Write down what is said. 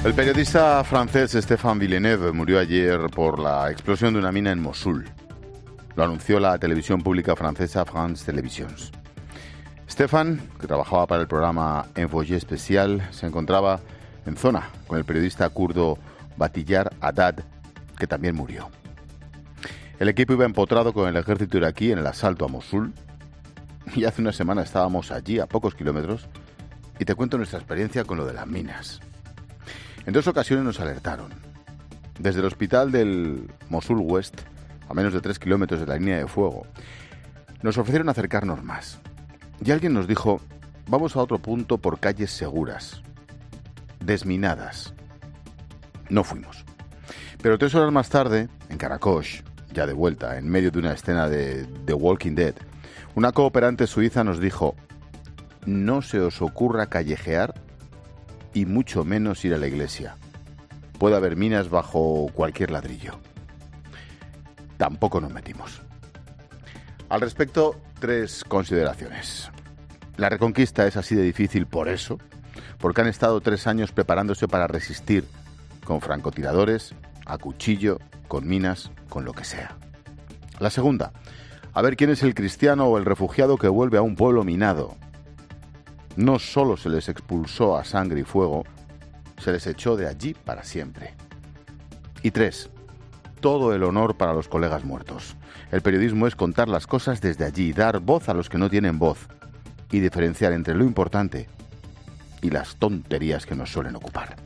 El periodista francés Stéphane Villeneuve murió ayer por la explosión de una mina en Mosul. Lo anunció la televisión pública francesa France Télévisions. Stéphane, que trabajaba para el programa Envoyé Especial, se encontraba en zona con el periodista kurdo Bahtiyar Haddad, que también murió. El equipo iba empotrado con el ejército iraquí en el asalto a Mosul, y hace una semana estábamos allí, a pocos kilómetros, y te cuento nuestra experiencia con lo de las minas. En 2 ocasiones nos alertaron. Desde el hospital del Mosul West, a menos de 3 kilómetros de la línea de fuego, nos ofrecieron acercarnos más. Y alguien nos dijo, vamos a otro punto por calles seguras, desminadas. No fuimos. Pero 3 horas más tarde, en Karakosh, ya de vuelta, en medio de una escena de The Walking Dead, una cooperante suiza nos dijo, no se os ocurra callejear y mucho menos ir a la iglesia. Puede haber minas bajo cualquier ladrillo. Tampoco nos metimos. Al respecto, 3 consideraciones. La reconquista es así de difícil por eso, porque han estado 3 años preparándose para resistir con francotiradores, a cuchillo, con minas, con lo que sea. La segunda, a ver quién es el cristiano o el refugiado que vuelve a un pueblo minado. No solo se les expulsó a sangre y fuego, se les echó de allí para siempre. Y 3, todo el honor para los colegas muertos. El periodismo es contar las cosas desde allí, dar voz a los que no tienen voz y diferenciar entre lo importante y las tonterías que nos suelen ocupar.